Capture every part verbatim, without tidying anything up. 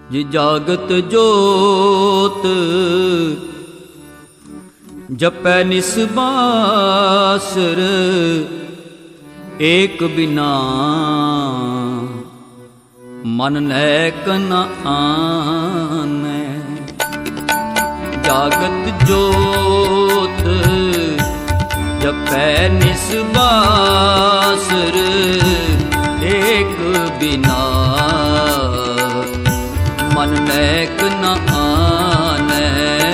जी जागत जोत जपै निसबासर एक बिना मन नैक न आनै। जागत जोत जपै निसबासर एक बिना मन नैक न आनै।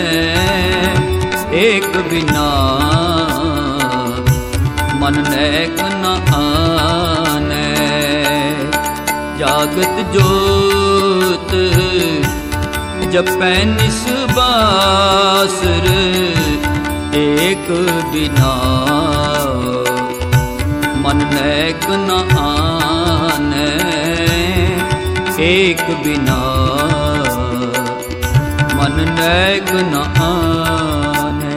एक बिना मन नैक न आनै। जागत जोत जपै निसबासर एक बिना मन नैक न आनै। एक बिना मन नैक न आनै।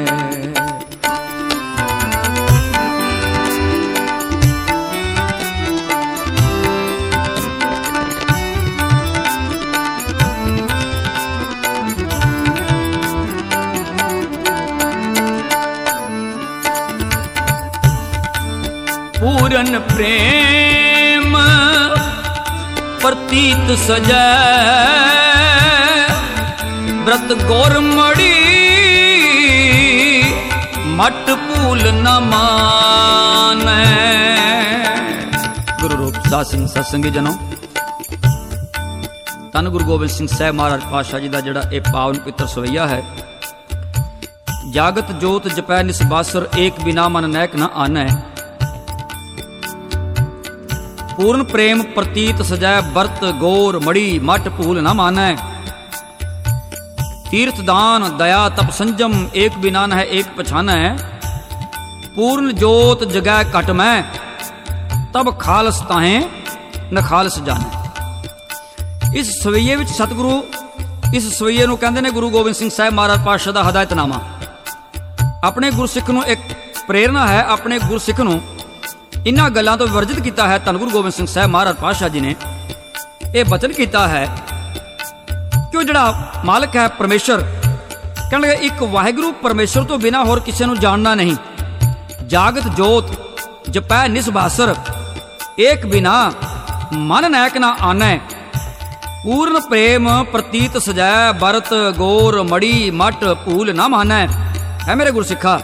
पूरन प्रेम प्रतीत सजै व्रत गौर मड़ी मट भूल न मानै। गुरु रूप साध संग सत्संगी जनों, धन गुरु गोबिंद सिंह साहब महाराज पातशाह जी का जिहड़ा ये पावन पितर सवैया है। जागत जोत जपै निसबासर एक बिना मन नैक न आनै। पूर्ण प्रेम प्रतीत सजै बरत गौर मड़ी मट भूल न मानै। तीर्थ दान दया तप संजम एक बिना न है एक पछानै। पूर्ण जोत जगै घट मैं तब खालस ताहें न खालस जाने। इस सवैये विच सतगुरु इस सवैये नूं कहंदे ने गुरु गोबिंद सिंह साहब महाराज पातशाह दा हदायतनामा। अपने गुरसिख नूं एक प्रेरणा है, अपने गुरसिख नूं इन्हां गल्लां तो वर्जित किया है। धन गुरु गोबिंद सिंह साहब महाराज पातशाह जी ने यह वचन किया है कि जिहड़ा मालक है परमेश्वर, कहण लगे एक वाहिगुरू परमेश्वर तो बिना होर किसी नूं जानना नहीं। जागत जोत जपै निसबासर एक बिना मन नैक ना आनै। पूर्ण प्रेम प्रतीत सजै बरत गौर मड़ी मट भूल ना मानै। है मेरे गुरसिखा,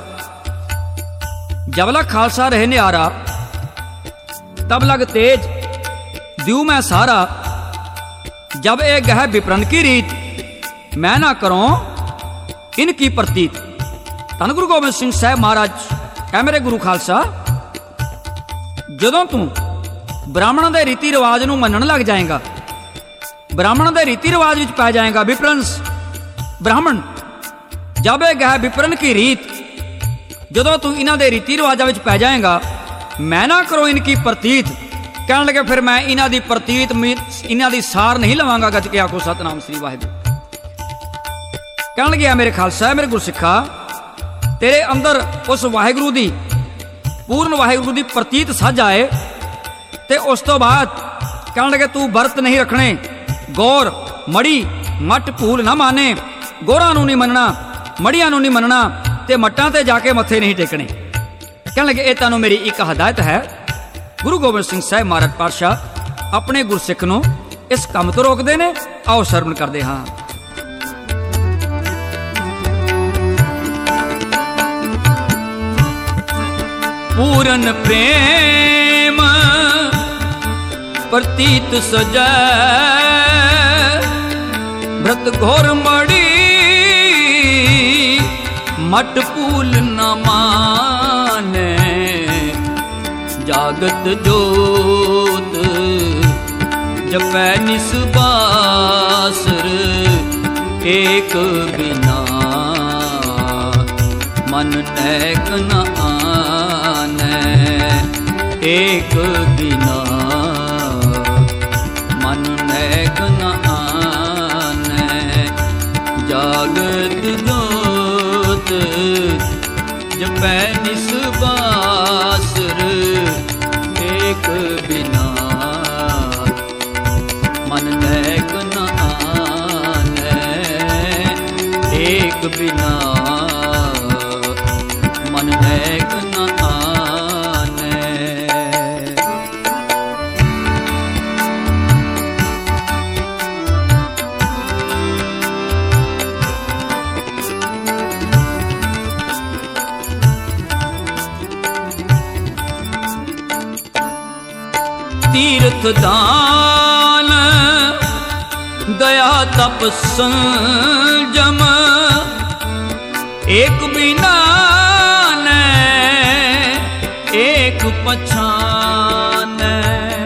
जबला खालसा रहे न्यारा तब लग तेज द्यू मैं सारा। जब ए गह विप्रन की रीत मैं ना करूं इनकी प्रतीत। धन गुरु गोबिंद सिंह साहब महाराज है मेरे गुरु खालसा, जदों तू ब्राह्मणों के रीति रिवाज नूं मनन लग जाएगा, ब्राह्मणों के रीति रिवाज विच पै जाएगा, विप्रंस ब्राह्मण। जब ए गह विप्रन की रीत, जदों तू इन्हां दे रीति रिवाजां विच पै जाएगा, मैं ना करो इनकी प्रतीत। कहने लगे फिर मैं इन्हां दी प्रतीत इन्हां दी सार नहीं लवांगा। गज के आखो सतनाम श्री वाहिगुरू। कहने लगे मेरे खालसा मेरे गुरसिखा, तेरे अंदर उस वाहिगुरू दी पूर्ण वाहिगुरू दी प्रतीत सज आए ते उस तो बाद कहने लगे तू व्रत नहीं रखने, गौर मड़ी मट भूल ना माने। गोरा नूं नहीं मनना, मड़ियां नूं नहीं मनना ते मट्टां ते जाके मत्थे नहीं टेकने। कहने लगे ये तुहानूं मेरी एक हदायत है। गुरु गोबिंद सिंह साहब महाराज पातशाह अपने गुरसिख नूं इस काम तो रोकते हैं। आओ सरवण करते हाँ। पूरन प्रेम प्रतीत सजै व्रत घोर मड़ी मट भूल न मानै। जागत जोत जपै निसबासर एक बिना मन नैक न आनै। एक बिना मन नैक न आनै। जागत जोत जपै निसबासर एक बिना मन नैक न आनै। एक बिना मन नेक न आने। तीर्थ दान दया तप संजम एक बिना ने एक पछाने।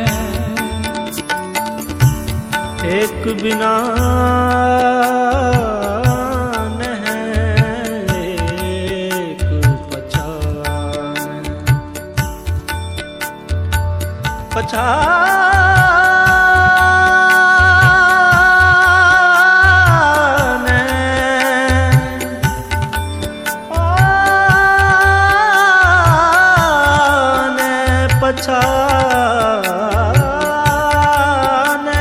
एक बिना ने एक पछाने। पछाने पछाने।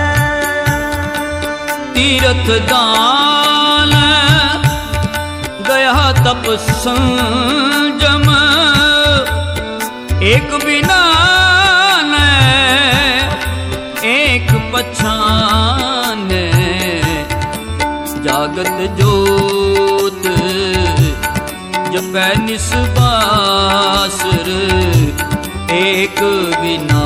तीर्थ दान दया तप संजम एक बिना ने एक पछाने। जागत जोत जपै निस्बासुर एक बिना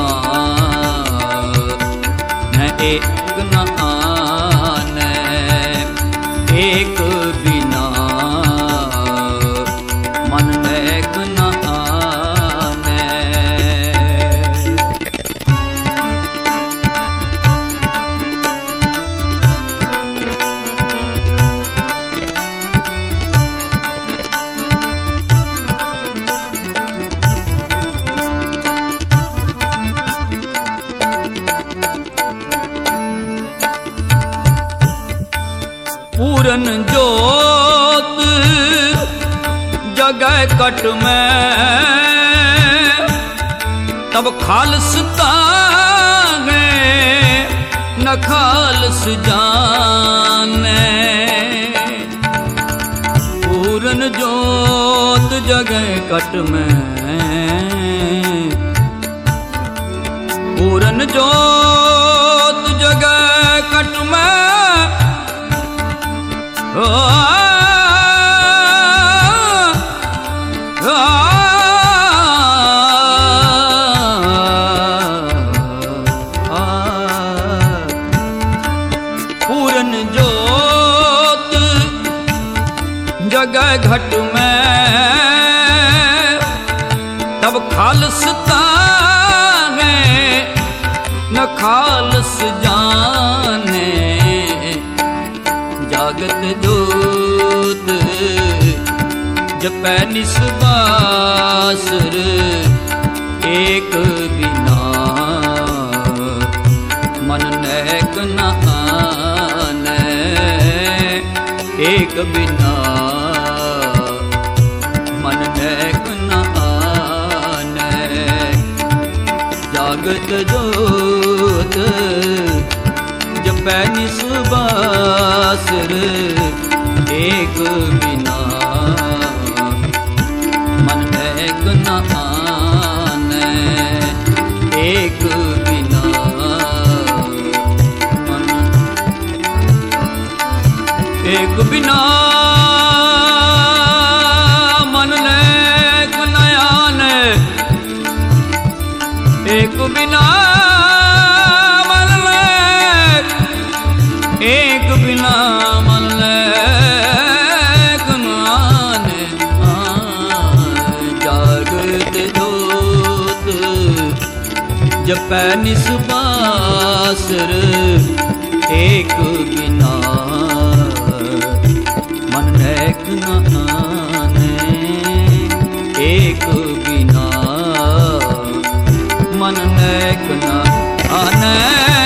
न एक न आने। एक बिना मन नेक न आने। पूरन जोत जगह कट में तब खालसता है न खालस जाने। पूरन जोत जगह कट में पूरन जोत जगह कट में ओ, ओ, ओ, पूरन जोत जगह घट में तब खालसता है न खालस जाने। जागत जोत जपै निस्बासुर एक बिना मन नेक न आने। एक बिना मन नेक न आने। जागत जोत जपै निस्बासुर एक बिना मन नेक न आने। एक बिना मन एक बिना मन नेक न आने। एक बिना एक बिना मन नेक न आने। जागत जोत जपै निस्बासुर एक बिना मन नेक न आने। एक बिना मन नेक न आने।